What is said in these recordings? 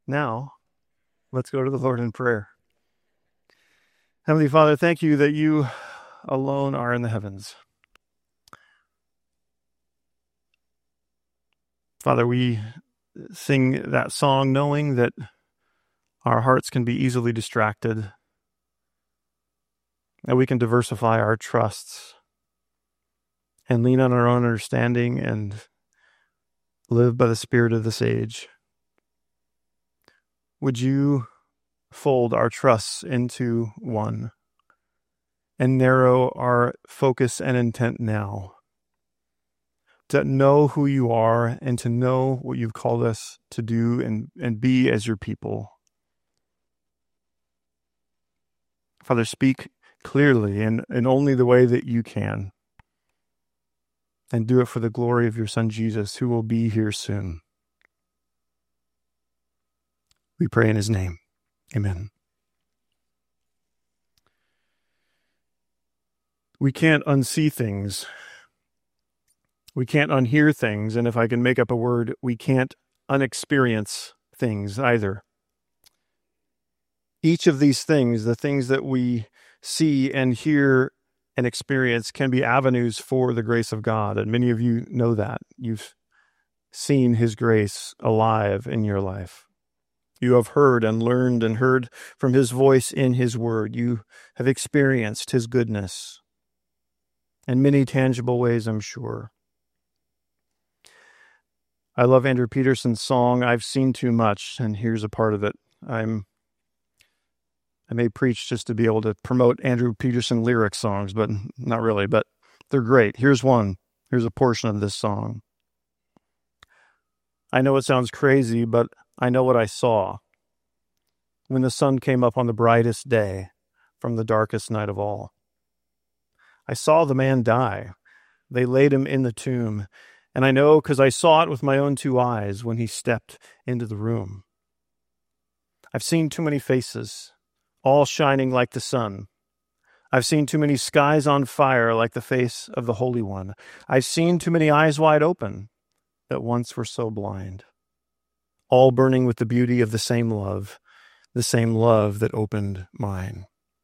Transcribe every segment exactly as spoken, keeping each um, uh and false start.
Now, let's go to the Lord in prayer. Heavenly Father, thank you that you alone are in the heavens. Father, we sing that song knowing that our hearts can be easily distracted, that we can diversify our trusts and lean on our own understanding and live by the spirit of this age. Would you fold our trusts into one and narrow our focus and intent now to know who you are and to know what you've called us to do and, and be as your people. Father, speak clearly and, and only the way that you can. And do it for the glory of your Son, Jesus, who will be here soon. We pray in his name. Amen. We can't unsee things. We can't unhear things. And if I can make up a word, we can't unexperience things either. Each of these things, the things that we see and hear and experience, can be avenues for the grace of God. And many of you know that. You've seen his grace alive in your life. You have heard and learned and heard from his voice in his word. You have experienced his goodness in many tangible ways, I'm sure. I love Andrew Peterson's song, I've Seen Too Much, and here's a part of it. I'm I may preach just to be able to promote Andrew Peterson lyric songs, but not really, but they're great. Here's one. Here's a portion of this song. I know it sounds crazy, but I know what I saw when the sun came up on the brightest day from the darkest night of all. I saw the man die. They laid him in the tomb, and I know because I saw it with my own two eyes when he stepped into the room. I've seen too many faces, all shining like the sun. I've seen too many skies on fire like the face of the Holy One. I've seen too many eyes wide open that once were so blind, all burning with the beauty of the same love, the same love that opened mine.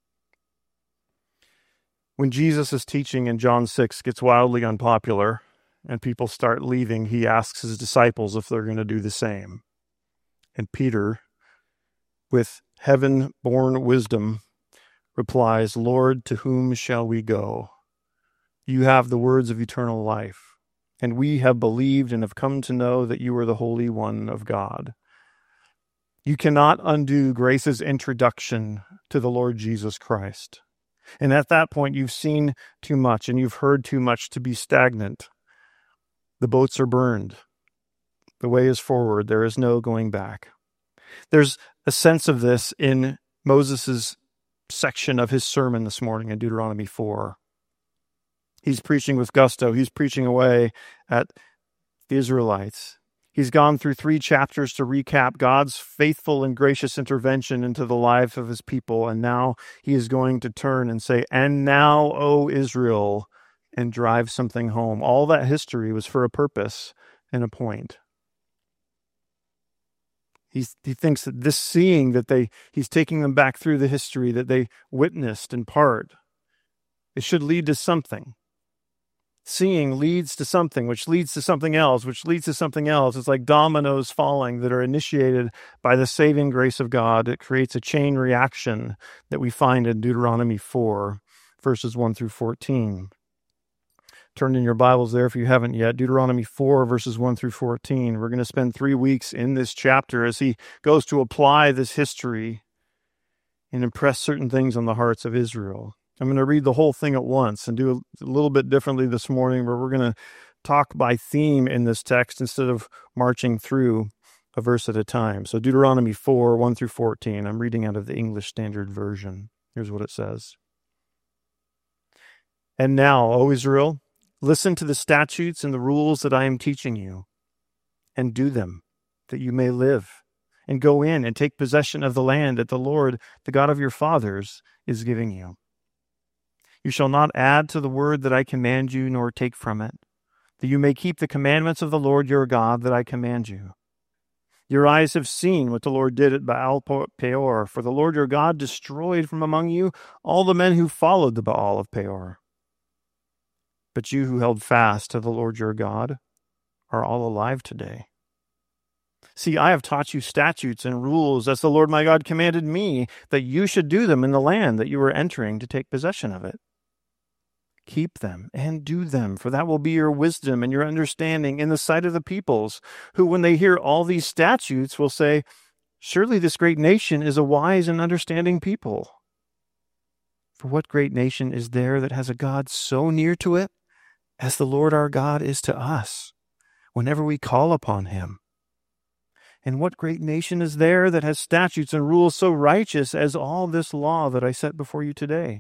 When Jesus' teaching in John six gets wildly unpopular and people start leaving, he asks his disciples if they're going to do the same. And Peter, with heaven-born wisdom, replies, Lord, to whom shall we go? You have the words of eternal life, and we have believed and have come to know that you are the Holy One of God. You cannot undo grace's introduction to the Lord Jesus Christ. And at that point, you've seen too much and you've heard too much to be stagnant. The boats are burned. The way is forward. There is no going back. There's a sense of this in Moses' section of his sermon this morning in Deuteronomy four. He's preaching with gusto. He's preaching away at the Israelites. He's gone through three chapters to recap God's faithful and gracious intervention into the life of his people. And now he is going to turn and say, and now, O Israel, and drive something home. All that history was for a purpose and a point. He's, he thinks that this seeing that they, he's taking them back through the history that they witnessed in part, it should lead to something. Seeing leads to something, which leads to something else, which leads to something else. It's like dominoes falling that are initiated by the saving grace of God. It creates a chain reaction that we find in Deuteronomy four, verses one through fourteen. Turn in your Bibles there if you haven't yet. Deuteronomy four, verses one through fourteen. We're going to spend three weeks in this chapter as he goes to apply this history and impress certain things on the hearts of Israel. I'm going to read the whole thing at once and do a little bit differently this morning, where we're going to talk by theme in this text instead of marching through a verse at a time. So Deuteronomy four, one through fourteen. I'm reading out of the English Standard Version. Here's what it says. And now, O Israel, listen to the statutes and the rules that I am teaching you, and do them, that you may live, and go in and take possession of the land that the Lord, the God of your fathers, is giving you. You shall not add to the word that I command you, nor take from it, that you may keep the commandments of the Lord your God that I command you. Your eyes have seen what the Lord did at Baal Peor, for the Lord your God destroyed from among you all the men who followed the Baal of Peor. But you who held fast to the Lord your God are all alive today. See, I have taught you statutes and rules as the Lord my God commanded me, that you should do them in the land that you are entering to take possession of it. Keep them and do them, for that will be your wisdom and your understanding in the sight of the peoples, who, when they hear all these statutes, will say, surely this great nation is a wise and understanding people. For what great nation is there that has a God so near to it as the Lord our God is to us, whenever we call upon him? And what great nation is there that has statutes and rules so righteous as all this law that I set before you today?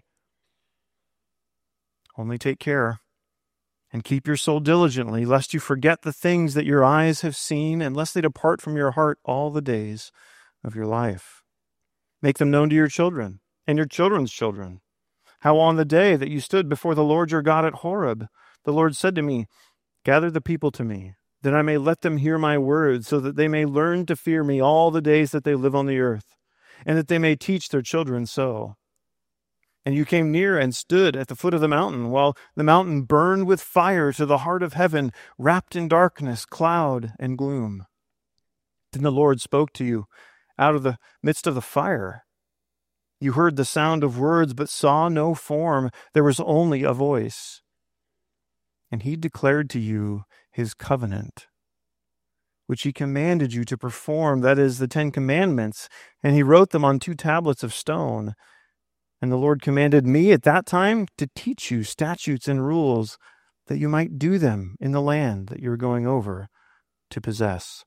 Only take care and keep your soul diligently, lest you forget the things that your eyes have seen, and lest they depart from your heart all the days of your life. Make them known to your children and your children's children. How on the day that you stood before the Lord your God at Horeb, the Lord said to me, gather the people to me, that I may let them hear my words, so that they may learn to fear me all the days that they live on the earth, and that they may teach their children so. And you came near and stood at the foot of the mountain, while the mountain burned with fire to the heart of heaven, wrapped in darkness, cloud, and gloom. Then the Lord spoke to you out of the midst of the fire. You heard the sound of words, but saw no form. There was only a voice. And he declared to you his covenant, which he commanded you to perform, that is, the Ten Commandments, and he wrote them on two tablets of stone. And the Lord commanded me at that time to teach you statutes and rules, that you might do them in the land that you're going over to possess.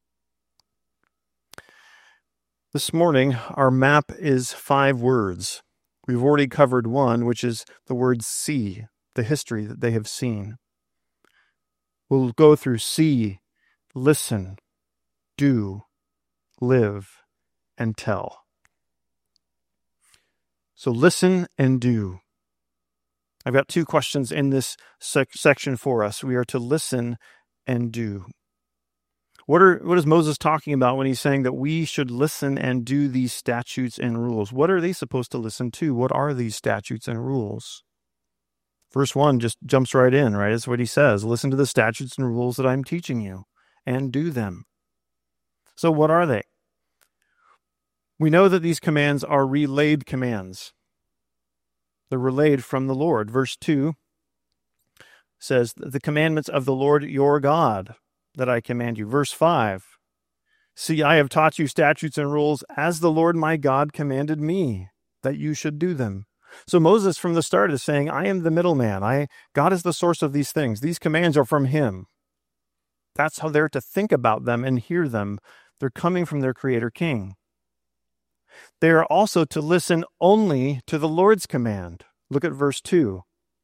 This morning, our map is five words. We've already covered one, which is the word see, the history that they have seen. We'll go through see, listen, do, live, and tell. So listen and do. I've got two questions in this sec- section for us. We are to listen and do. What are what is Moses talking about when he's saying that we should listen and do these statutes and rules? What are they supposed to listen to? What are these statutes and rules? Verse one just jumps right in, right? That's what he says. Listen to the statutes and rules that I'm teaching you and do them. So what are they? We know that these commands are relayed commands. They're relayed from the Lord. Verse two says, the commandments of the Lord your God that I command you. Verse five, see, I have taught you statutes and rules as the Lord my God commanded me, that you should do them. So Moses from the start is saying, I am the middleman. I God is the source of these things. These commands are from him. That's how they're to think about them and hear them. They're coming from their Creator King. They are also to listen only to the Lord's command. Look at verse two.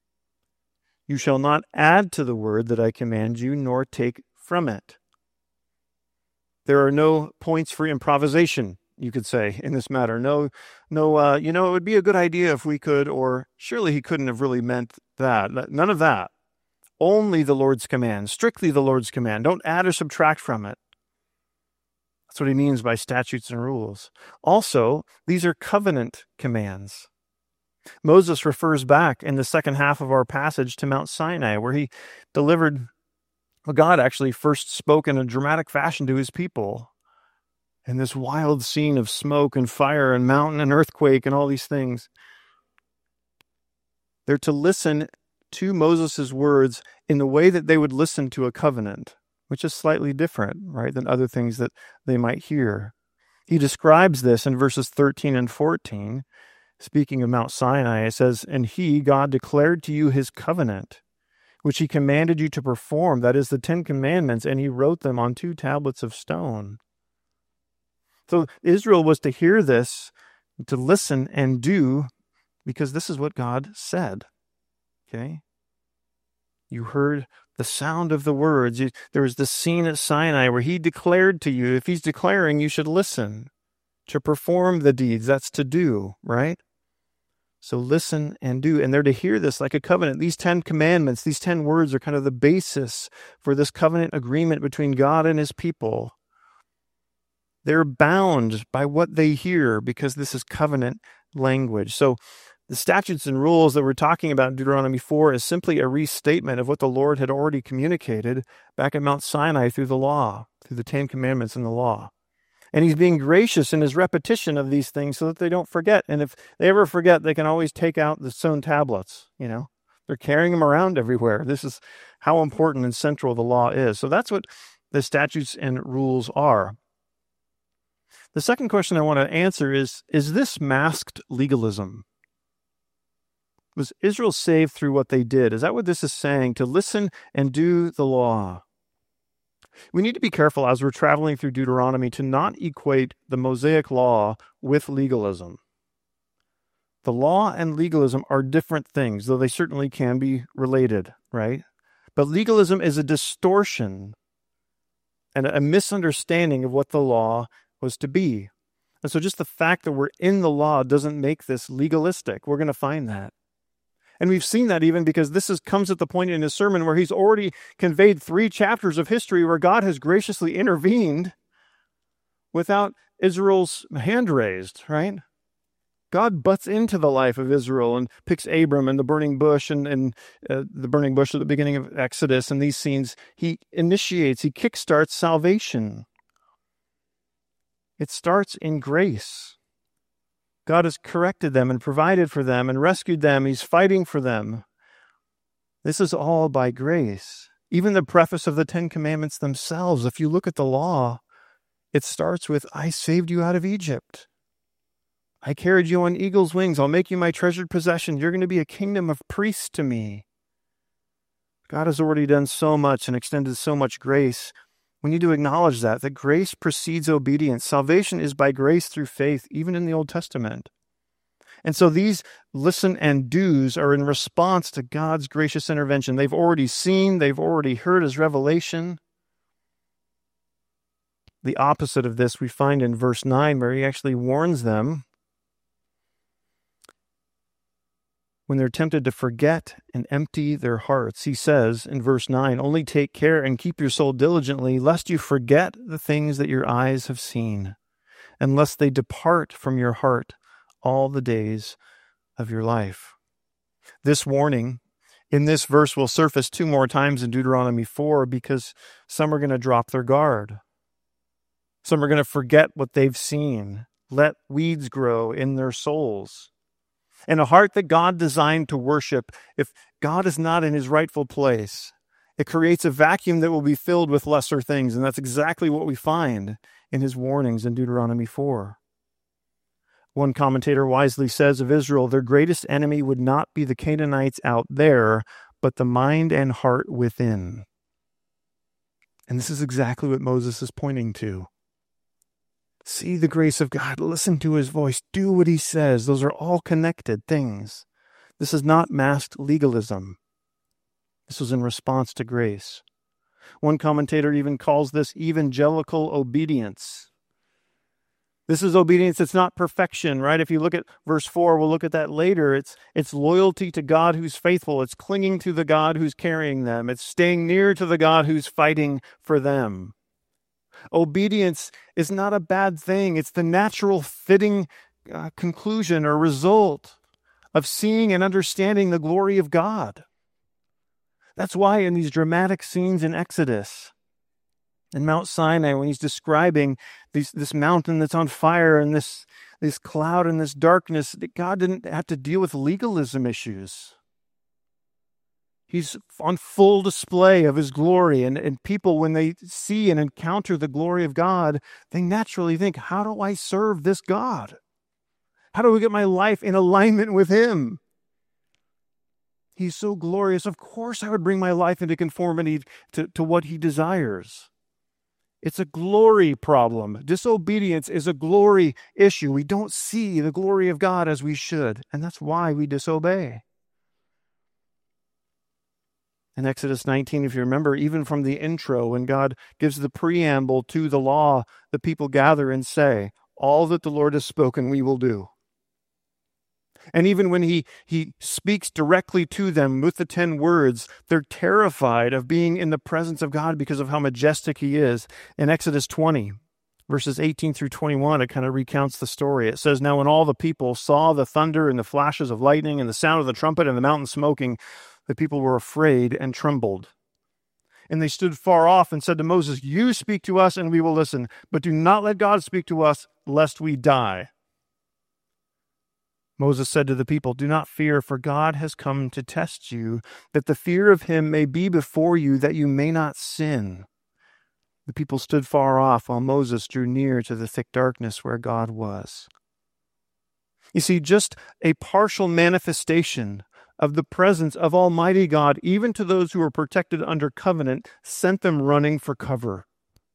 You shall not add to the word that I command you, nor take from it. There are no points for improvisation, you could say, in this matter. No, no. Uh, you know, it would be a good idea if we could, or surely he couldn't have really meant that. None of that. Only the Lord's command, strictly the Lord's command. Don't add or subtract from it. That's what he means by statutes and rules. Also, these are covenant commands. Moses refers back in the second half of our passage to Mount Sinai, where he delivered, well, God actually first spoke in a dramatic fashion to his people. And this wild scene of smoke and fire and mountain and earthquake and all these things. They're to listen to Moses' words in the way that they would listen to a covenant, which is slightly different, right, than other things that they might hear. He describes this in verses thirteen and fourteen. Speaking of Mount Sinai, it says, and he, God, declared to you his covenant, which he commanded you to perform, that is the Ten Commandments, and he wrote them on two tablets of stone. So Israel was to hear this, to listen and do, because this is what God said. Okay? You heard the sound of the words. You, there was this scene at Sinai where he declared to you, if he's declaring, you should listen. To perform the deeds, that's to do, right? So listen and do. And they're to hear this like a covenant. These Ten Commandments, these ten words are kind of the basis for this covenant agreement between God and his people. They're bound by what they hear because this is covenant language. So the statutes and rules that we're talking about in Deuteronomy four is simply a restatement of what the Lord had already communicated back at Mount Sinai through the law, through the Ten Commandments and the law. And he's being gracious in his repetition of these things so that they don't forget. And if they ever forget, they can always take out the stone tablets, you know. They're carrying them around everywhere. This is how important and central the law is. So that's what the statutes and rules are. The second question I want to answer is, is this masked legalism? Was Israel saved through what they did? Is that what this is saying? To listen and do the law. We need to be careful as we're traveling through Deuteronomy to not equate the Mosaic law with legalism. The law and legalism are different things, though they certainly can be related, right? But legalism is a distortion and a misunderstanding of what the law was to be. And so just the fact that we're in the law doesn't make this legalistic. We're going to find that. And we've seen that even because this is, comes at the point in his sermon where he's already conveyed three chapters of history where God has graciously intervened without Israel's hand raised, right? God butts into the life of Israel and picks Abram and the burning bush and, and uh, the burning bush at the beginning of Exodus and these scenes. He initiates, he kickstarts salvation. It starts in grace. God has corrected them and provided for them and rescued them. He's fighting for them. This is all by grace. Even the preface of the Ten Commandments themselves, if you look at the law, it starts with, I saved you out of Egypt. I carried you on eagle's wings. I'll make you my treasured possession. You're going to be a kingdom of priests to me. God has already done so much and extended so much grace. We need to acknowledge that, that grace precedes obedience. Salvation is by grace through faith, even in the Old Testament. And so these listen and do's are in response to God's gracious intervention. They've already seen, they've already heard his revelation. The opposite of this we find in verse nine, where he actually warns them when they're tempted to forget and empty their hearts. He says in verse nine, only take care and keep your soul diligently, lest you forget the things that your eyes have seen, and lest they depart from your heart all the days of your life. This warning in this verse will surface two more times in Deuteronomy four because some are going to drop their guard. Some are going to forget what they've seen, let weeds grow in their souls. And a heart that God designed to worship, if God is not in his rightful place, it creates a vacuum that will be filled with lesser things. And that's exactly what we find in his warnings in Deuteronomy four. One commentator wisely says of Israel, their greatest enemy would not be the Canaanites out there, but the mind and heart within. And this is exactly what Moses is pointing to. See the grace of God. Listen to his voice. Do what he says. Those are all connected things. This is not masked legalism. This was in response to grace. One commentator even calls this evangelical obedience. This is obedience. It's not perfection, right? If you look at verse four, we'll look at that later. It's, it's loyalty to God who's faithful. It's clinging to the God who's carrying them. It's staying near to the God who's fighting for them. Obedience is not a bad thing. It's the natural fitting uh, conclusion or result of seeing and understanding the glory of God. That's why in these dramatic scenes in Exodus, in Mount Sinai, when he's describing these, this mountain that's on fire and this, this cloud and this darkness, God didn't have to deal with legalism issues. He's on full display of his glory. And, and people, when they see and encounter the glory of God, they naturally think, how do I serve this God? How do I get my life in alignment with him? He's so glorious. Of course I would bring my life into conformity to, to what he desires. It's a glory problem. Disobedience is a glory issue. We don't see the glory of God as we should, and that's why we disobey. In Exodus nineteen, if you remember, even from the intro, when God gives the preamble to the law, the people gather and say, all that the Lord has spoken, we will do. And even when he, he speaks directly to them with the ten words, they're terrified of being in the presence of God because of how majestic he is. In Exodus twenty, Verses eighteen through twenty-one, it kind of recounts the story. It says, "Now when all the people saw the thunder and the flashes of lightning and the sound of the trumpet and the mountain smoking, the people were afraid and trembled. And they stood far off and said to Moses, 'You speak to us and we will listen, but do not let God speak to us, lest we die.' Moses said to the people, 'Do not fear, for God has come to test you, that the fear of him may be before you, that you may not sin.' The people stood far off while Moses drew near to the thick darkness where God was." You see, just a partial manifestation of the presence of Almighty God, even to those who were protected under covenant, sent them running for cover.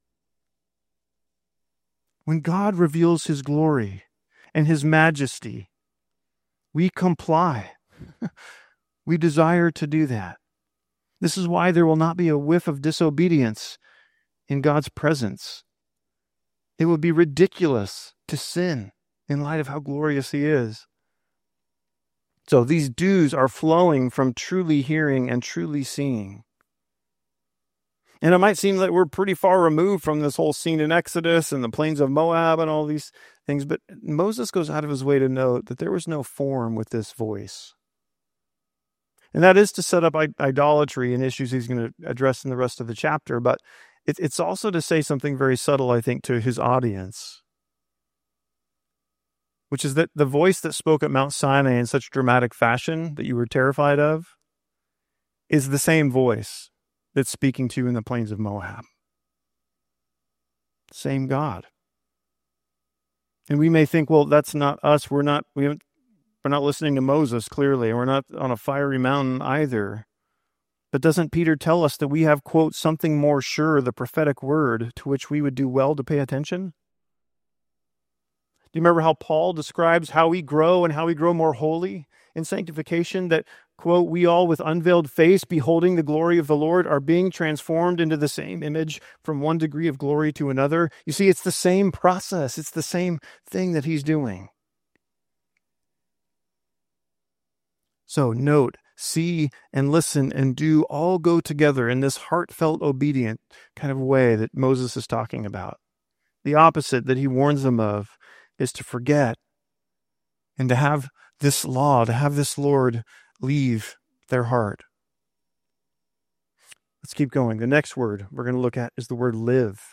When God reveals his glory and his majesty, we comply. We desire to do that. This is why there will not be a whiff of disobedience in God's presence. It would be ridiculous to sin in light of how glorious he is. So these dews are flowing from truly hearing and truly seeing. And it might seem that we're pretty far removed from this whole scene in Exodus and the plains of Moab and all these things, but Moses goes out of his way to note that there was no form with this voice. And that is to set up idolatry and issues he's going to address in the rest of the chapter, but it's also to say something very subtle, I think, to his audience, which is that the voice that spoke at Mount Sinai in such dramatic fashion that you were terrified of is the same voice that's speaking to you in the plains of Moab. Same God. And we may think, well, that's not us. We're not, we haven't, we're not listening to Moses, clearly, and we're not on a fiery mountain either. But doesn't Peter tell us that we have, quote, something more sure, the prophetic word, to which we would do well to pay attention? Do you remember how Paul describes how we grow and how we grow more holy in sanctification? That, quote, "We all with unveiled face, beholding the glory of the Lord, are being transformed into the same image from one degree of glory to another." You see, it's the same process. It's the same thing that he's doing. So note, see and listen and do all go together in this heartfelt, obedient kind of way that Moses is talking about. The opposite that he warns them of is to forget and to have this law, to have this Lord leave their heart. Let's keep going. The next word we're going to look at is the word live.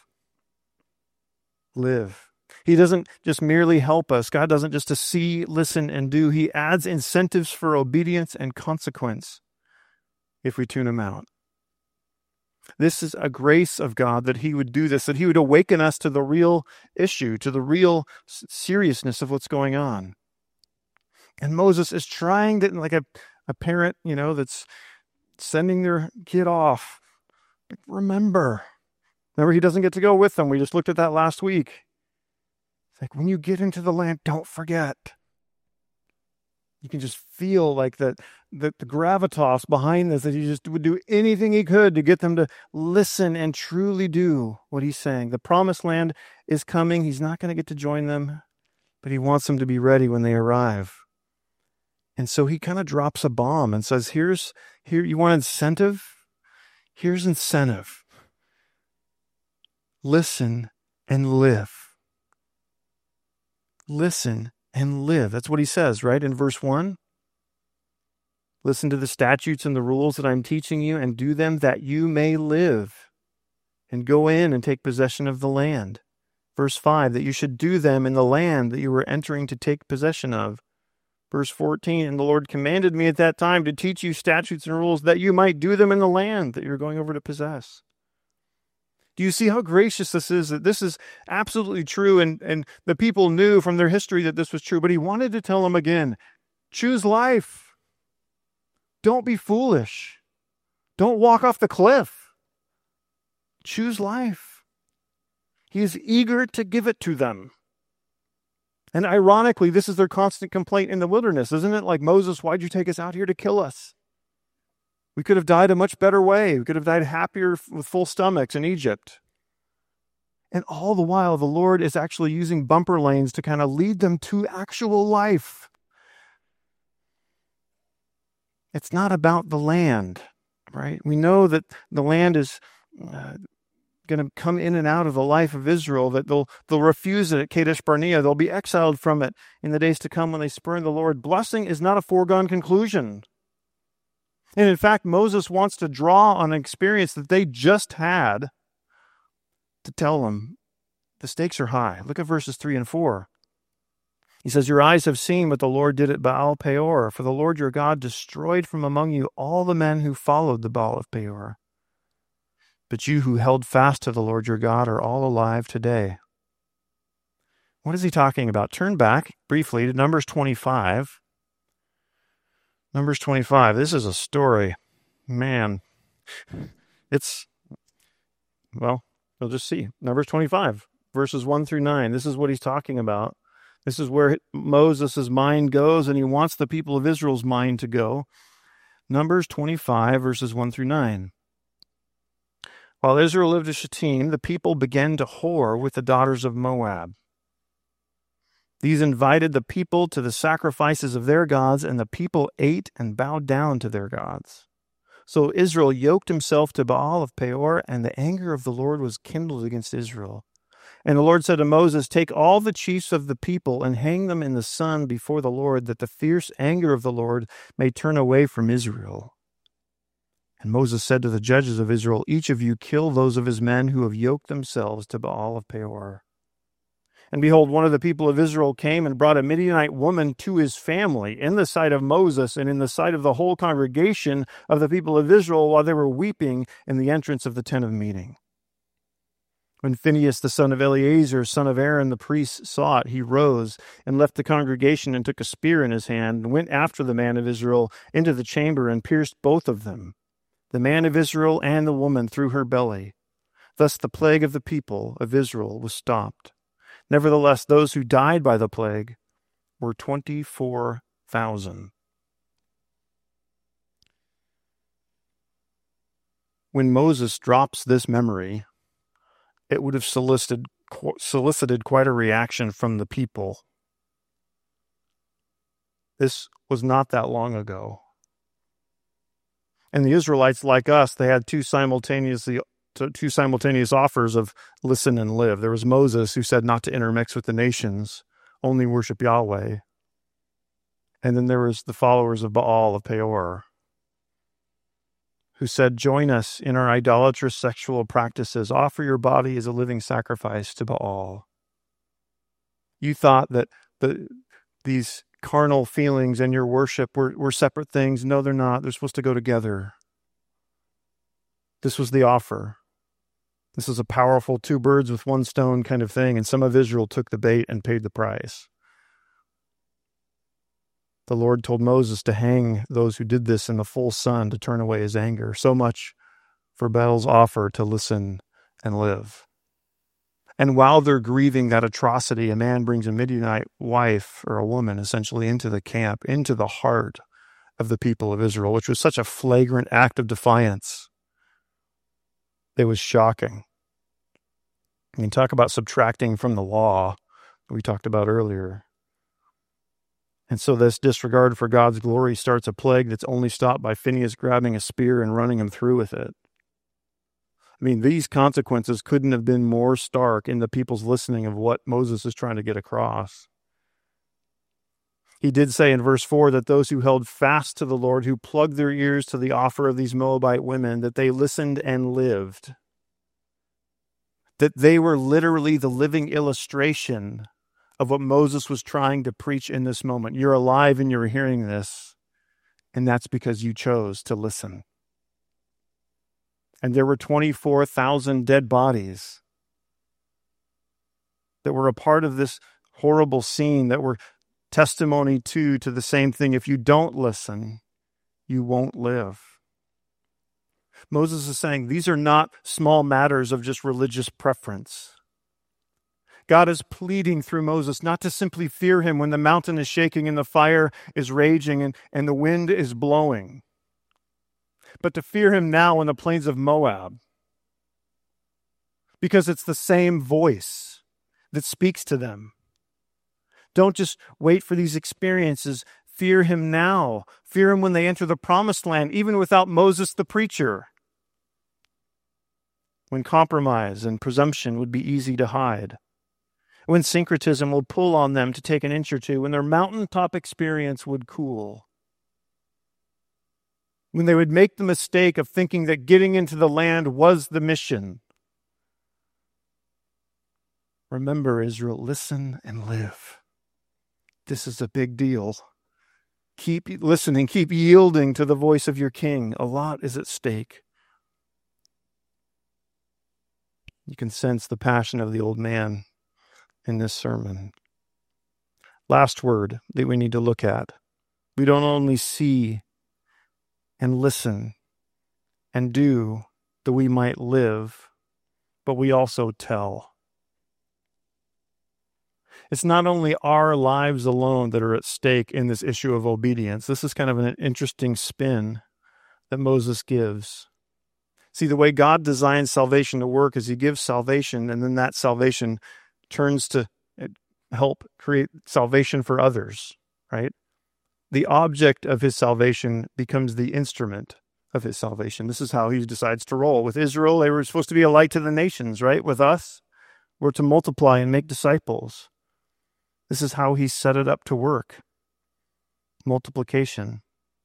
Live. He doesn't just merely help us. God doesn't just to see, listen, and do. He adds incentives for obedience and consequence if we tune him out. This is a grace of God that he would do this, that he would awaken us to the real issue, to the real seriousness of what's going on. And Moses is trying to, like a, a parent, you know, that's sending their kid off. Remember. Remember, he doesn't get to go with them. We just looked at that last week. It's like, when you get into the land, don't forget. You can just feel like that the, the gravitas behind this, that he just would do anything he could to get them to listen and truly do what he's saying. The promised land is coming. He's not going to get to join them, but he wants them to be ready when they arrive. And so he kind of drops a bomb and says, here's, here, you want incentive? Here's incentive. Listen and live. Listen and live. That's what he says, right? In verse one. Listen to the statutes and the rules that I'm teaching you and do them that you may live and go in and take possession of the land. Verse five, that you should do them in the land that you were entering to take possession of. Verse fourteen, and the Lord commanded me at that time to teach you statutes and rules that you might do them in the land that you're going over to possess. Do you see how gracious this is? That this is absolutely true, and, and the people knew from their history that this was true, but he wanted to tell them again, choose life. Don't be foolish. Don't walk off the cliff. Choose life. He is eager to give it to them. And ironically, this is their constant complaint in the wilderness, isn't it? Like, Moses, why'd you take us out here to kill us? We could have died a much better way. We could have died happier with full stomachs in Egypt. And all the while, the Lord is actually using bumper lanes to kind of lead them to actual life. It's not about the land, right? We know that the land is uh, going to come in and out of the life of Israel, that they'll they'll refuse it at Kadesh Barnea. They'll be exiled from it in the days to come when they spurn the Lord. Blessing is not a foregone conclusion. And in fact, Moses wants to draw on an experience that they just had to tell them the stakes are high. Look at verses three and four. He says, your eyes have seen what the Lord did at Baal Peor, for the Lord your God destroyed from among you all the men who followed the Baal of Peor. But you who held fast to the Lord your God are all alive today. What is he talking about? Turn back briefly to Numbers twenty-five. Numbers twenty-five. This is a story. Man, it's, well, you'll just see. Numbers twenty-five, verses one through nine. This is what he's talking about. This is where Moses' mind goes, and he wants the people of Israel's mind to go. Numbers twenty-five, verses one through nine. While Israel lived at Shittim, the people began to whore with the daughters of Moab. These invited the people to the sacrifices of their gods, and the people ate and bowed down to their gods. So Israel yoked himself to Baal of Peor, and the anger of the Lord was kindled against Israel. And the Lord said to Moses, take all the chiefs of the people and hang them in the sun before the Lord, that the fierce anger of the Lord may turn away from Israel. And Moses said to the judges of Israel, each of you kill those of his men who have yoked themselves to Baal of Peor. And behold, one of the people of Israel came and brought a Midianite woman to his family in the sight of Moses and in the sight of the whole congregation of the people of Israel while they were weeping in the entrance of the tent of meeting. When Phinehas, the son of Eleazar, son of Aaron, the priest, saw it, he rose and left the congregation and took a spear in his hand and went after the man of Israel into the chamber and pierced both of them, the man of Israel and the woman, through her belly. Thus the plague of the people of Israel was stopped. Nevertheless, those who died by the plague were twenty-four thousand. When Moses drops this memory, it would have solicited, solicited quite a reaction from the people. This was not that long ago. And the Israelites, like us, they had two simultaneously two simultaneous offers of listen and live. There was Moses, who said not to intermix with the nations, only worship Yahweh. And then there was the followers of Baal of Peor, who said, join us in our idolatrous sexual practices. Offer your body as a living sacrifice to Baal. You thought that the these carnal feelings and your worship were, were separate things. No, they're not. They're supposed to go together. This was the offer. This is a powerful two birds with one stone kind of thing, and some of Israel took the bait and paid the price. The Lord told Moses to hang those who did this in the full sun to turn away his anger. So much for Baal's offer to listen and live. And while they're grieving that atrocity, a man brings a Midianite wife, or a woman essentially, into the camp, into the heart of the people of Israel, which was such a flagrant act of defiance. It was shocking. I mean, talk about subtracting from the law that we talked about earlier. And so this disregard for God's glory starts a plague that's only stopped by Phinehas grabbing a spear and running him through with it. I mean, these consequences couldn't have been more stark in the people's listening of what Moses is trying to get across. He did say in verse four that those who held fast to the Lord, who plugged their ears to the offer of these Moabite women, that they listened and lived. That they were literally the living illustration of what Moses was trying to preach in this moment. You're alive and you're hearing this, and that's because you chose to listen. And there were twenty-four thousand dead bodies that were a part of this horrible scene, that were testimony to, to the same thing. If you don't listen, you won't live. Moses is saying these are not small matters of just religious preference. God is pleading through Moses not to simply fear him when the mountain is shaking and the fire is raging and, and the wind is blowing, but to fear him now in the plains of Moab, because it's the same voice that speaks to them. Don't just wait for these experiences. Fear him now. Fear him when they enter the promised land, even without Moses the preacher. when compromise and presumption would be easy to hide, when syncretism would pull on them to take an inch or two, when their mountaintop experience would cool, when they would make the mistake of thinking that getting into the land was the mission. Remember, Israel, listen and live. This is a big deal. Keep listening, keep yielding to the voice of your king. A lot is at stake. You can sense the passion of the old man in this sermon. Last word that we need to look at. We don't only see and listen and do that we might live, but we also tell. It's not only our lives alone that are at stake in this issue of obedience. This is kind of an interesting spin that Moses gives. See, the way God designs salvation to work is he gives salvation, and then that salvation turns to help create salvation for others, right? The object of his salvation becomes the instrument of his salvation. This is how he decides to roll. With Israel, they were supposed to be a light to the nations, right? With us, we're to multiply and make disciples. This is how he set it up to work. Multiplication.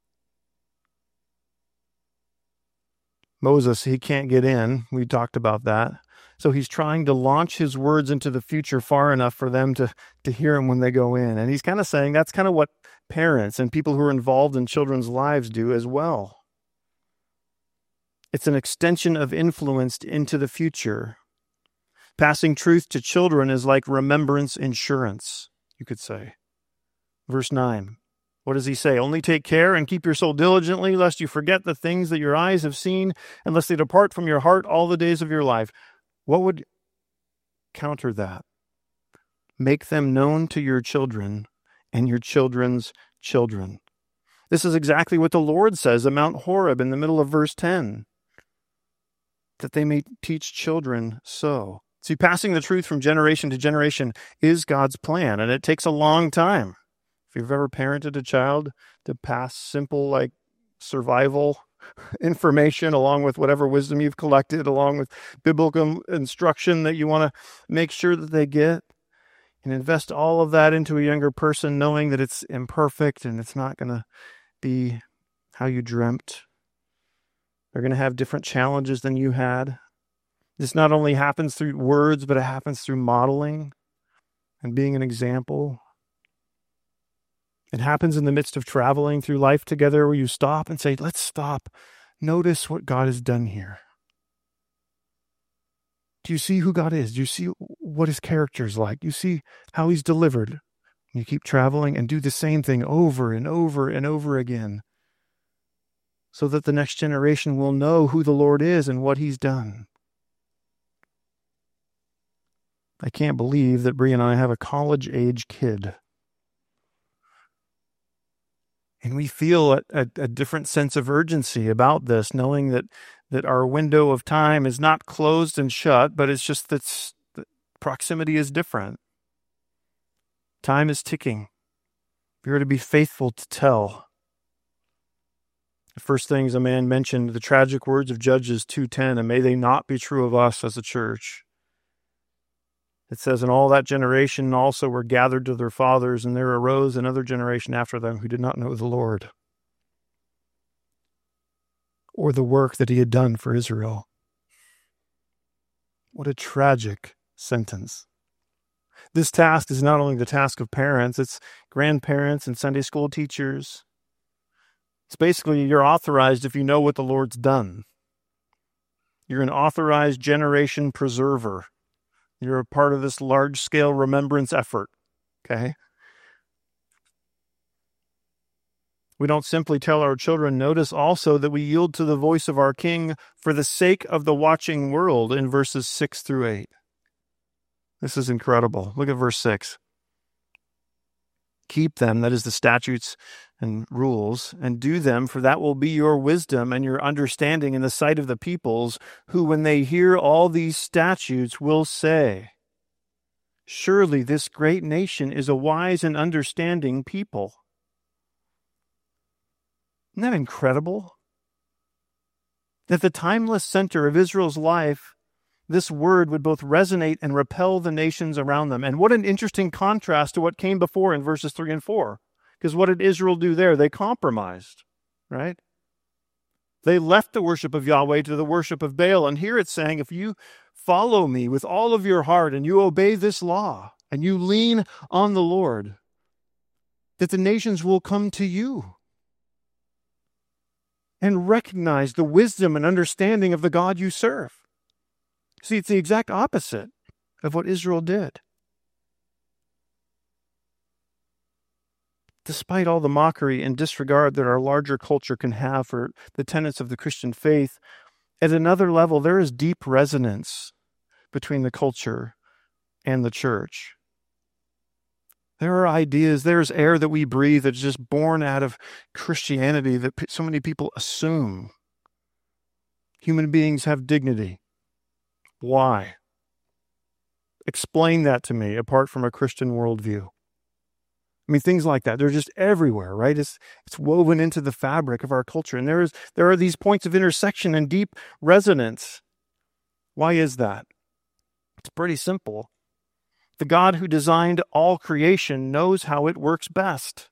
Moses, he can't get in. We talked about that. So he's trying to launch his words into the future far enough for them to, to hear him when they go in. And he's kind of saying that's kind of what parents and people who are involved in children's lives do as well. It's an extension of influence into the future. Passing truth to children is like remembrance insurance, you could say. Verse nine. What does he say? Only take care and keep your soul diligently, lest you forget the things that your eyes have seen, and lest they depart from your heart all the days of your life. What would counter that? Make them known to your children and your children's children. This is exactly what the Lord says at Mount Horeb in the middle of verse ten. That they may teach children so. See, passing the truth from generation to generation is God's plan, and it takes a long time. If you've ever parented a child, to pass simple, like, survival information along with whatever wisdom you've collected, along with biblical instruction that you want to make sure that they get, and invest all of that into a younger person, knowing that it's imperfect and it's not going to be how you dreamt. They're going to have different challenges than you had. This not only happens through words, but it happens through modeling and being an example. It happens in the midst of traveling through life together, where you stop and say, let's stop. Notice what God has done here. Do you see who God is? Do you see what his character is like? Do you see how he's delivered? You keep traveling and do the same thing over and over and over again, so that the next generation will know who the Lord is and what he's done. I can't believe that Bree and I have a college-age kid. And we feel a, a, a different sense of urgency about this, knowing that, that our window of time is not closed and shut, but it's just that the proximity is different. Time is ticking. We are to be faithful to tell. The first things a man mentioned, the tragic words of Judges two ten, and may they not be true of us as a church. It says, and all that generation also were gathered to their fathers, and there arose another generation after them who did not know the Lord, or the work that he had done for Israel. What a tragic sentence. This task is not only the task of parents, it's grandparents and Sunday school teachers. It's basically you're authorized if you know what the Lord's done. You're an authorized generation preserver. You're a part of this large-scale remembrance effort, okay? We don't simply tell our children. Notice also that we yield to the voice of our King for the sake of the watching world in verses six through eight. This is incredible. Look at verse six. Keep them, that is the statutes and rules, and do them, for that will be your wisdom and your understanding in the sight of the peoples, who, when they hear all these statutes, will say, surely this great nation is a wise and understanding people. Isn't that incredible? That the timeless center of Israel's life this word would both resonate and repel the nations around them. And what an interesting contrast to what came before in verses three and four. Because what did Israel do there? They compromised, right? They left the worship of Yahweh to the worship of Baal. And here it's saying, if you follow me with all of your heart and you obey this law and you lean on the Lord, that the nations will come to you and recognize the wisdom and understanding of the God you serve. See, it's the exact opposite of what Israel did. Despite all the mockery and disregard that our larger culture can have for the tenets of the Christian faith, at another level, there is deep resonance between the culture and the church. There are ideas, there's air that we breathe that's just born out of Christianity that so many people assume. Human beings have dignity. Why? Explain that to me apart from a Christian worldview. I mean, things like that. They're just everywhere, right? It's it's woven into the fabric of our culture. And there is there are these points of intersection and deep resonance. Why is that? It's pretty simple. The God who designed all creation knows how it works best.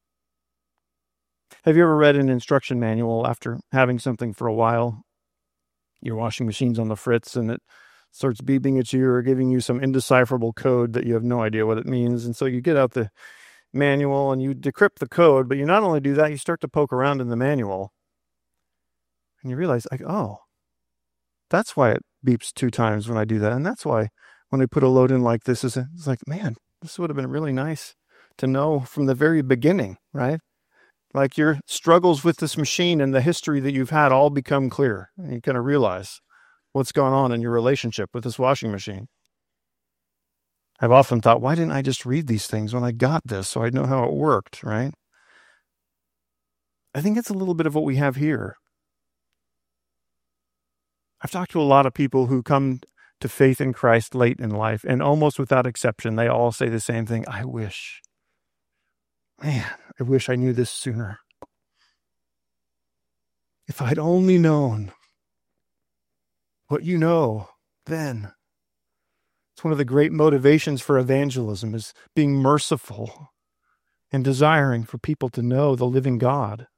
Have you ever read an instruction manual after having something for a while? Your washing machine's on the fritz and it starts beeping at you or giving you some indecipherable code that you have no idea what it means. And so you get out the manual and you decrypt the code, but you not only do that, you start to poke around in the manual. And you realize, like, oh, that's why it beeps two times when I do that. And that's why when I put a load in like this, it's like, man, this would have been really nice to know from the very beginning, right? Like your struggles with this machine and the history that you've had all become clear. And you kind of realize what's going on in your relationship with this washing machine. I've often thought, why didn't I just read these things when I got this so I'd know how it worked, right? I think it's a little bit of what we have here. I've talked to a lot of people who come to faith in Christ late in life, and almost without exception, they all say the same thing. I wish, man, I wish I knew this sooner. If I'd only known what you know then. It's one of the great motivations for evangelism is being merciful and desiring for people to know the living God.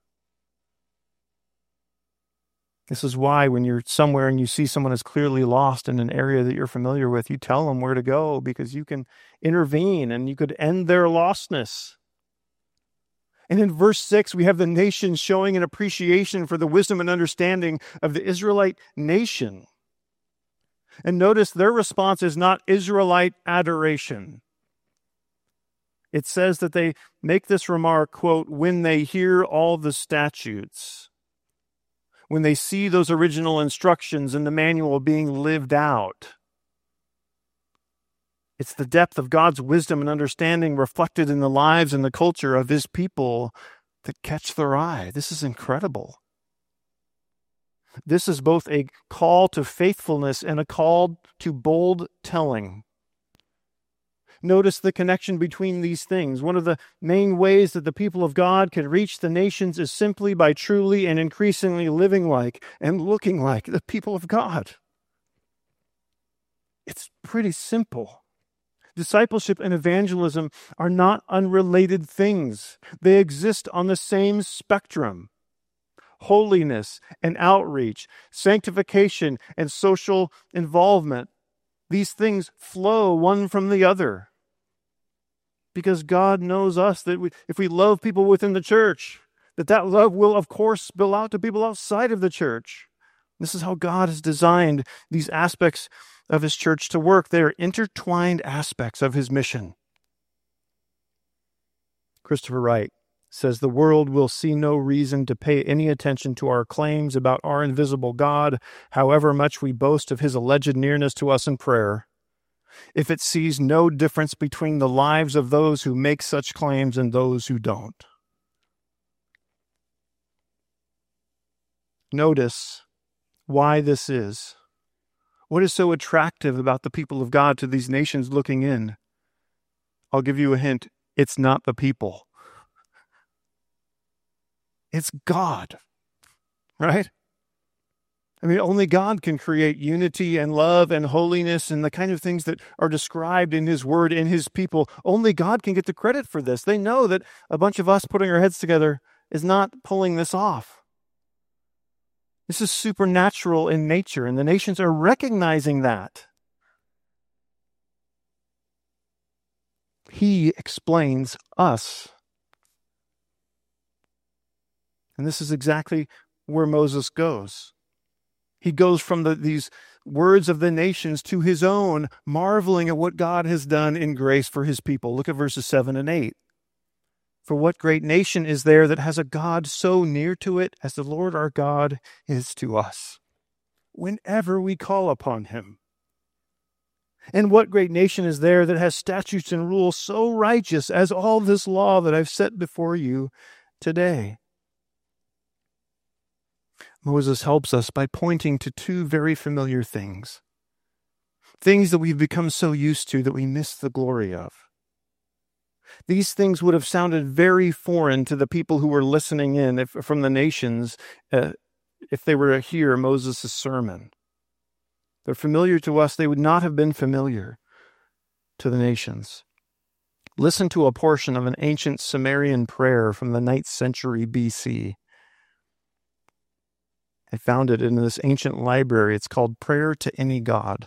This is why when you're somewhere and you see someone is clearly lost in an area that you're familiar with, you tell them where to go because you can intervene and you could end their lostness. And in verse six, we have the nation showing an appreciation for the wisdom and understanding of the Israelite nation. And notice their response is not Israelite adoration. It says that they make this remark, quote, when they hear all the statutes. When they see those original instructions in the manual being lived out. It's the depth of God's wisdom and understanding reflected in the lives and the culture of his people that catch their eye. This is incredible. This is both a call to faithfulness and a call to bold telling. Notice the connection between these things. One of the main ways that the people of God can reach the nations is simply by truly and increasingly living like and looking like the people of God. It's pretty simple. Discipleship and evangelism are not unrelated things. They exist on the same spectrum. Holiness and outreach, sanctification and social involvement. These things flow one from the other. Because God knows us that we, if we love people within the church, that that love will, of course, spill out to people outside of the church. This is how God has designed these aspects of his church to work. They are intertwined aspects of his mission. Christopher Wright says, the world will see no reason to pay any attention to our claims about our invisible God, however much we boast of his alleged nearness to us in prayer, if it sees no difference between the lives of those who make such claims and those who don't. Notice why this is. What is so attractive about the people of God to these nations looking in? I'll give you a hint. It's not the people. It's God, right? I mean, only God can create unity and love and holiness and the kind of things that are described in His Word, in His people. Only God can get the credit for this. They know that a bunch of us putting our heads together is not pulling this off. This is supernatural in nature, and the nations are recognizing that. He explains us. And this is exactly where Moses goes. He goes from the, these words of the nations to his own, marveling at what God has done in grace for his people. Look at verses seven and eight. For what great nation is there that has a God so near to it as the Lord our God is to us, whenever we call upon him? And what great nation is there that has statutes and rules so righteous as all this law that I've set before you today? Moses helps us by pointing to two very familiar things, things that we've become so used to that we miss the glory of. These things would have sounded very foreign to the people who were listening in if, from the nations uh, if they were to hear Moses' sermon. They're familiar to us. They would not have been familiar to the nations. Listen to a portion of an ancient Sumerian prayer from the ninth century B C. I found it in this ancient library. It's called Prayer to Any God.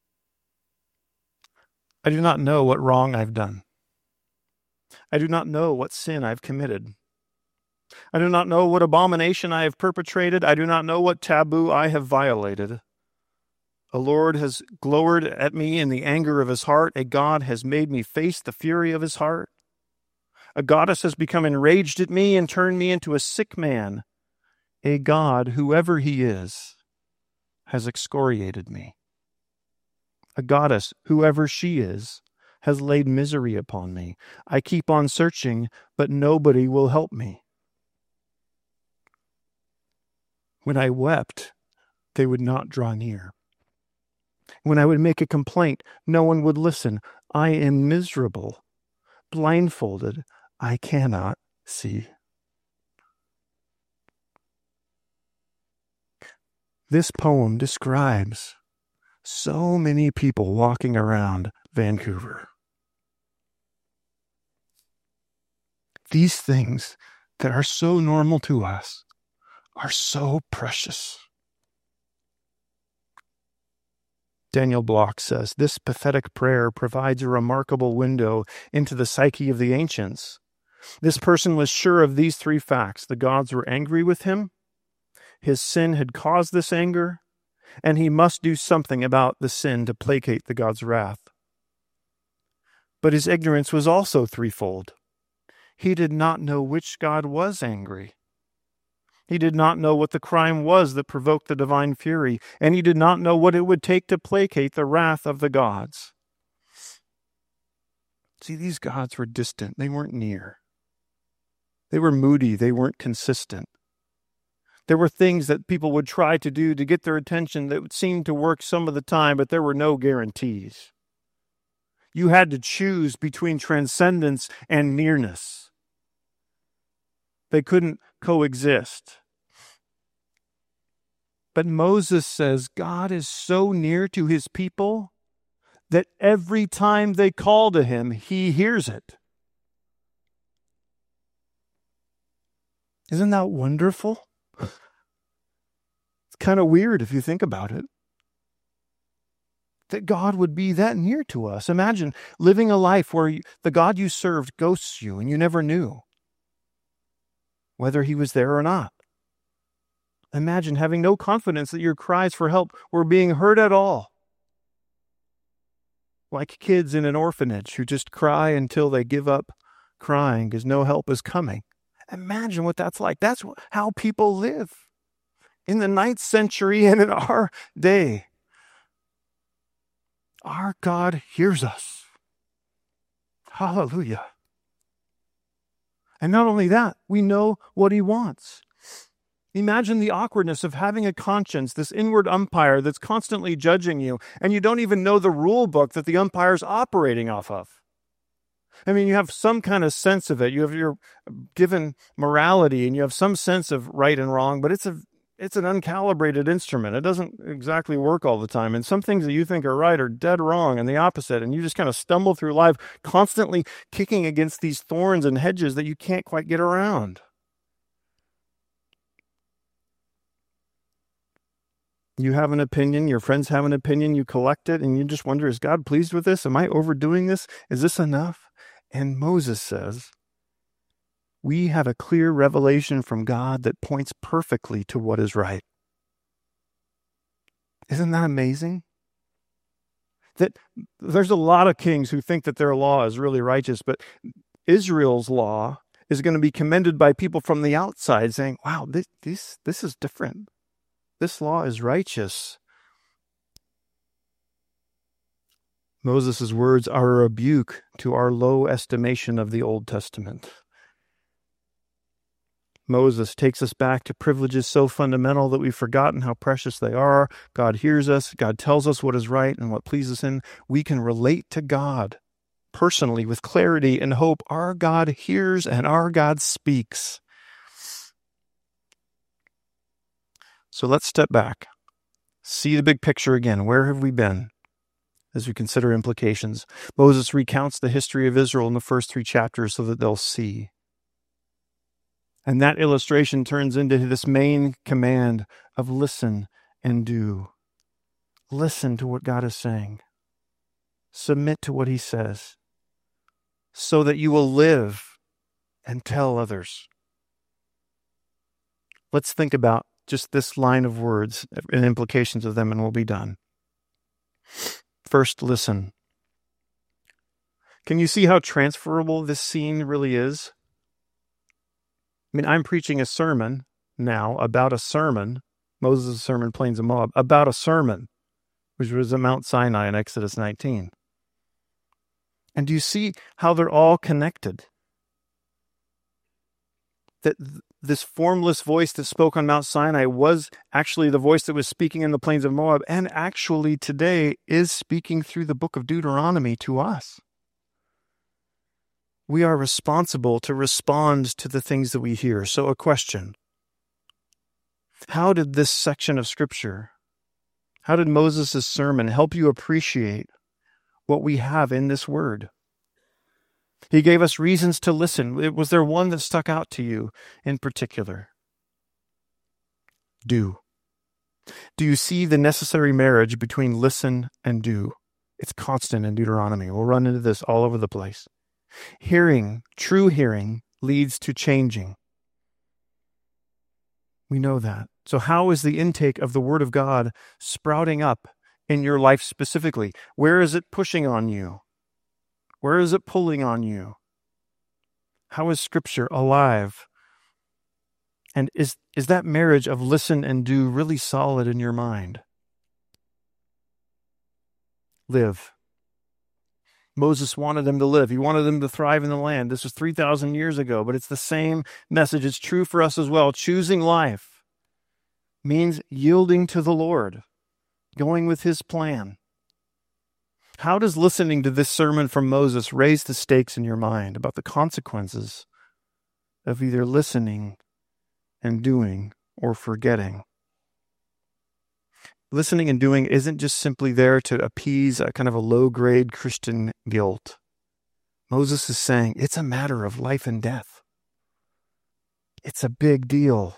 I do not know what wrong I've done. I do not know what sin I've committed. I do not know what abomination I have perpetrated. I do not know what taboo I have violated. A Lord has glowered at me in the anger of his heart. A God has made me face the fury of his heart. A goddess has become enraged at me and turned me into a sick man. A God, whoever he is, has excoriated me. A goddess, whoever she is, has laid misery upon me. I keep on searching, but nobody will help me. When I wept, they would not draw near. When I would make a complaint, no one would listen. I am miserable. Blindfolded, I cannot see. This poem describes so many people walking around Vancouver. These things that are so normal to us are so precious. Daniel Block says, this pathetic prayer provides a remarkable window into the psyche of the ancients. This person was sure of these three facts. The gods were angry with him. His sin had caused this anger, and he must do something about the sin to placate the God's wrath. But his ignorance was also threefold. He did not know which God was angry. He did not know what the crime was that provoked the divine fury, and he did not know what it would take to placate the wrath of the gods. See, these gods were distant. They weren't near. They were moody. They weren't consistent. There were things that people would try to do to get their attention that would seem to work some of the time, but there were no guarantees. You had to choose between transcendence and nearness. They couldn't coexist. But Moses says God is so near to his people that every time they call to him, he hears it. Isn't that wonderful? It's kind of weird if you think about it. That God would be that near to us. Imagine living a life where you, the God you served ghosts you and you never knew whether he was there or not. Imagine having no confidence that your cries for help were being heard at all. Like kids in an orphanage who just cry until they give up crying because no help is coming. Imagine what that's like. That's how people live in the ninth century and in our day. Our God hears us. Hallelujah. And not only that, we know what he wants. Imagine the awkwardness of having a conscience, this inward umpire that's constantly judging you, and you don't even know the rule book that the umpire's operating off of. I mean, you have some kind of sense of it. You have your given morality, and you have some sense of right and wrong, but it's a it's an uncalibrated instrument. It doesn't exactly work all the time. And some things that you think are right are dead wrong and the opposite. And you just kind of stumble through life constantly kicking against these thorns and hedges that you can't quite get around. You have an opinion, your friends have an opinion, you collect it, and you just wonder, is God pleased with this? Am I overdoing this? Is this enough? And Moses says, we have a clear revelation from God that points perfectly to what is right. Isn't that amazing? That there's a lot of kings who think that their law is really righteous, but Israel's law is going to be commended by people from the outside saying, wow, this, this, this is different. This law is righteous. Moses' words are a rebuke to our low estimation of the Old Testament. Moses takes us back to privileges so fundamental that we've forgotten how precious they are. God hears us. God tells us what is right and what pleases him. We can relate to God personally with clarity and hope. Our God hears and our God speaks. So let's step back. See the big picture again. Where have we been? As we consider implications, Moses recounts the history of Israel in the first three chapters so that they'll see. And that illustration turns into this main command of listen and do. Listen to what God is saying. Submit to what he says so that you will live and tell others. Let's think about just this line of words and implications of them, and we'll be done. First, listen. Can you see how transferable this scene really is? I mean, I'm preaching a sermon now about a sermon, Moses' sermon, Plains of Moab, about a sermon, which was at Mount Sinai in Exodus nineteen. And do you see how they're all connected? That th- this formless voice that spoke on Mount Sinai was actually the voice that was speaking in the Plains of Moab, and actually today is speaking through the book of Deuteronomy to us. We are responsible to respond to the things that we hear. So a question. How did this section of Scripture, how did Moses' sermon help you appreciate what we have in this word? He gave us reasons to listen. Was there one that stuck out to you in particular? Do. Do you see the necessary marriage between listen and do? It's constant in Deuteronomy. We'll run into this all over the place. Hearing, true hearing, leads to changing. We know that. So how is the intake of the Word of God sprouting up in your life specifically? Where is it pushing on you? Where is it pulling on you? How is Scripture alive? And is, is that marriage of listen and do really solid in your mind? Live. Moses wanted them to live. He wanted them to thrive in the land. This was three thousand years ago, but it's the same message. It's true for us as well. Choosing life means yielding to the Lord, going with his plan. How does listening to this sermon from Moses raise the stakes in your mind about the consequences of either listening and doing or forgetting? Listening and doing isn't just simply there to appease a kind of a low-grade Christian guilt. Moses is saying it's a matter of life and death. It's a big deal.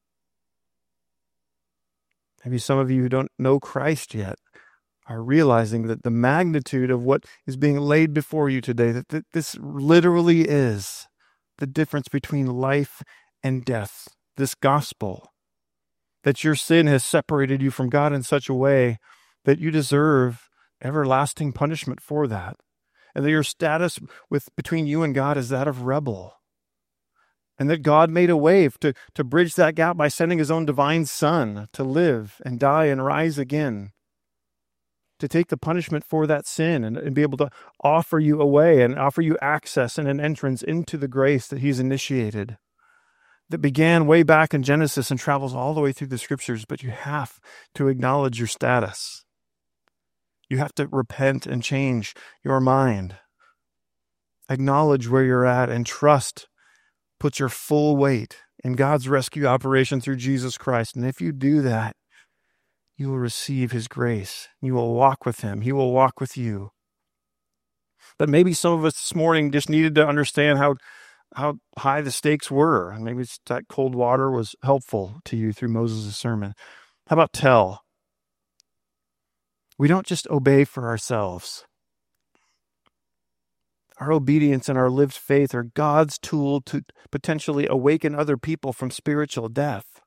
Maybe some of you who don't know Christ yet are realizing that the magnitude of what is being laid before you today, that, that this literally is the difference between life and death, this gospel. That your sin has separated you from God in such a way that you deserve everlasting punishment for that. And that your status with between you and God is that of rebel. And that God made a way to, to bridge that gap by sending his own divine Son to live and die and rise again. To take the punishment for that sin and, and be able to offer you a way and offer you access and an entrance into the grace that he's initiated. That began way back in Genesis and travels all the way through the Scriptures, but you have to acknowledge your status. You have to repent and change your mind. Acknowledge where you're at and trust. Put your full weight in God's rescue operation through Jesus Christ. And if you do that, you will receive his grace. You will walk with him. He will walk with you. But maybe some of us this morning just needed to understand how how high the stakes were. And maybe it's that cold water was helpful to you through Moses' sermon. How about tell? We don't just obey for ourselves. Our obedience and our lived faith are God's tool to potentially awaken other people from spiritual death.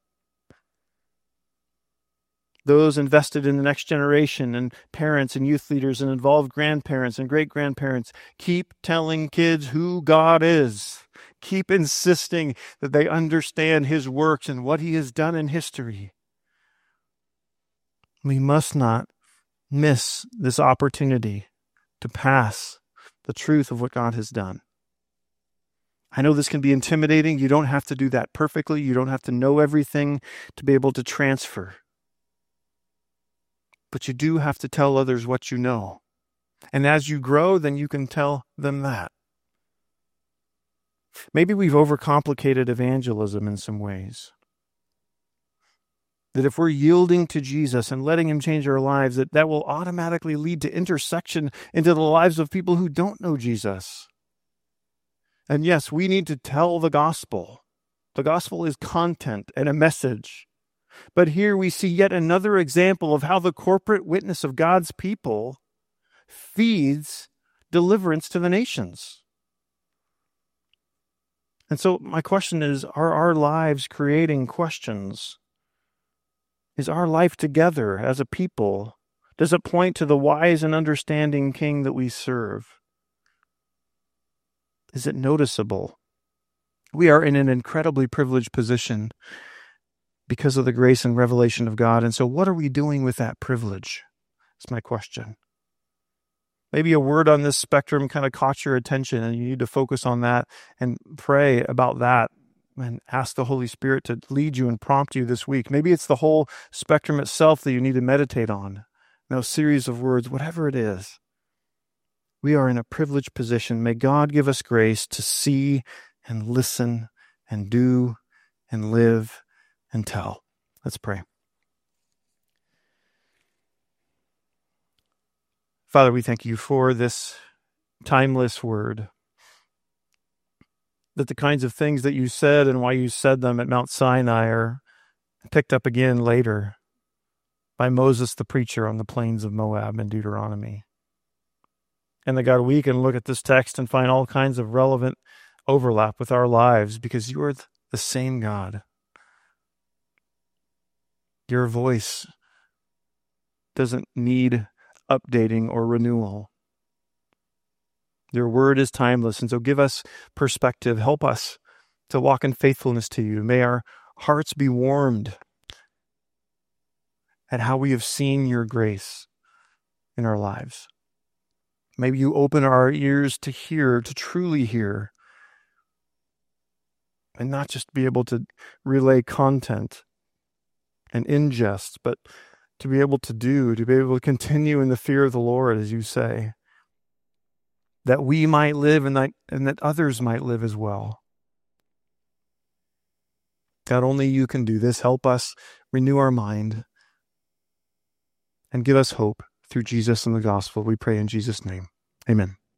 Those invested in the next generation and parents and youth leaders and involved grandparents and great-grandparents, keep telling kids who God is. Keep insisting that they understand his works and what he has done in history. We must not miss this opportunity to pass the truth of what God has done. I know this can be intimidating. You don't have to do that perfectly. You don't have to know everything to be able to transfer. But you do have to tell others what you know. And as you grow, then you can tell them that. Maybe we've overcomplicated evangelism in some ways. That if we're yielding to Jesus and letting him change our lives, that that will automatically lead to intersection into the lives of people who don't know Jesus. And yes, we need to tell the gospel. The gospel is content and a message. But here we see yet another example of how the corporate witness of God's people feeds deliverance to the nations. And so my question is, are our lives creating questions? Is our life together as a people, does it point to the wise and understanding King that we serve? Is it noticeable? We are in an incredibly privileged position because of the grace and revelation of God. And so what are we doing with that privilege? That's my question. Maybe a word on this spectrum kind of caught your attention and you need to focus on that and pray about that and ask the Holy Spirit to lead you and prompt you this week. Maybe it's the whole spectrum itself that you need to meditate on. No series of words, whatever it is. We are in a privileged position. May God give us grace to see and listen and do and live and tell. Let's pray. Father, we thank you for this timeless word. That the kinds of things that you said and why you said them at Mount Sinai are picked up again later by Moses the preacher on the plains of Moab in Deuteronomy. And that God, we can look at this text and find all kinds of relevant overlap with our lives because you are the same God. Your voice doesn't need updating or renewal. Your word is timeless, and so give us perspective. Help us to walk in faithfulness to you. May our hearts be warmed at how we have seen your grace in our lives. May you open our ears to hear, to truly hear, and not just be able to relay content and ingest, but to be able to do, to be able to continue in the fear of the Lord, as you say, that we might live and that, and that others might live as well. God, only you can do this. Help us renew our mind and give us hope through Jesus and the gospel. We pray in Jesus' name. Amen.